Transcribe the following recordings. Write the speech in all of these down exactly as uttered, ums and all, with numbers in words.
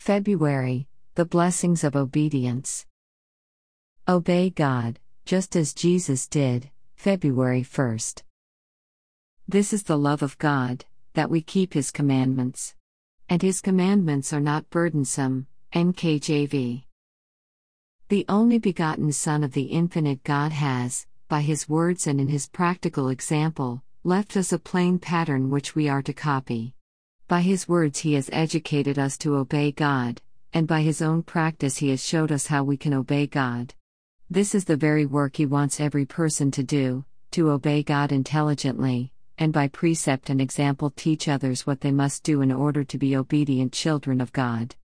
February, the blessings of obedience. Obey God, just as Jesus did, February first. This is the love of God, that we keep His commandments. And His commandments are not burdensome, N K J V. The only begotten Son of the infinite God has, by His words and in His practical example, left us a plain pattern which we are to copy. By His words He has educated us to obey God, and by His own practice He has showed us how we can obey God. This is the very work He wants every person to do, to obey God intelligently, and by precept and example teach others what they must do in order to be obedient children of God.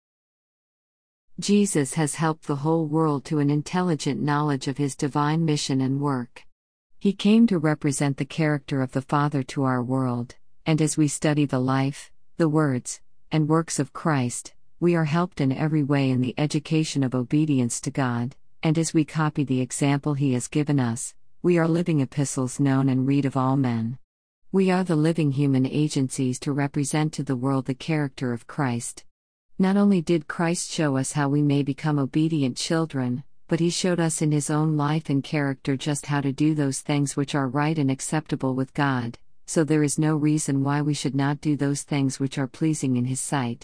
Jesus has helped the whole world to an intelligent knowledge of His divine mission and work. He came to represent the character of the Father to our world, and as we study the life, the words, and works of Christ, we are helped in every way in the education of obedience to God, and as we copy the example He has given us, we are living epistles known and read of all men. We are the living human agencies to represent to the world the character of Christ. Not only did Christ show us how we may become obedient children, but He showed us in His own life and character just how to do those things which are right and acceptable with God, so there is no reason why we should not do those things which are pleasing in His sight.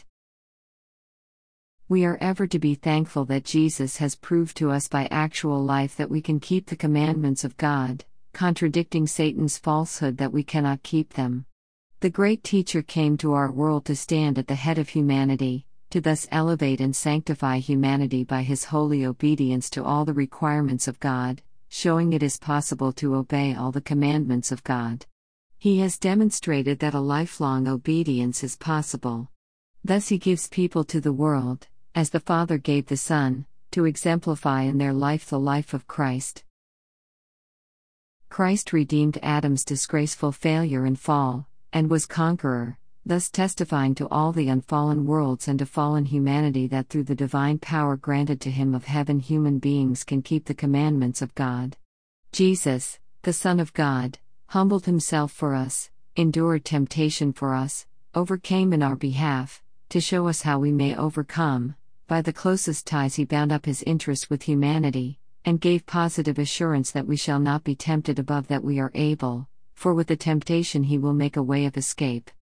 We are ever to be thankful that Jesus has proved to us by actual life that we can keep the commandments of God, contradicting Satan's falsehood that we cannot keep them. The great teacher came to our world to stand at the head of humanity, to thus elevate and sanctify humanity by His holy obedience to all the requirements of God, showing it is possible to obey all the commandments of God. He has demonstrated that a lifelong obedience is possible. Thus He gives people to the world, as the Father gave the Son, to exemplify in their life the life of Christ. Christ redeemed Adam's disgraceful failure and fall, and was conqueror, thus testifying to all the unfallen worlds and to fallen humanity that through the divine power granted to Him of heaven human beings can keep the commandments of God. Jesus, the Son of God, humbled Himself for us, endured temptation for us, overcame in our behalf, to show us how we may overcome. By the closest ties He bound up His interest with humanity, and gave positive assurance that we shall not be tempted above that we are able, for with the temptation He will make a way of escape.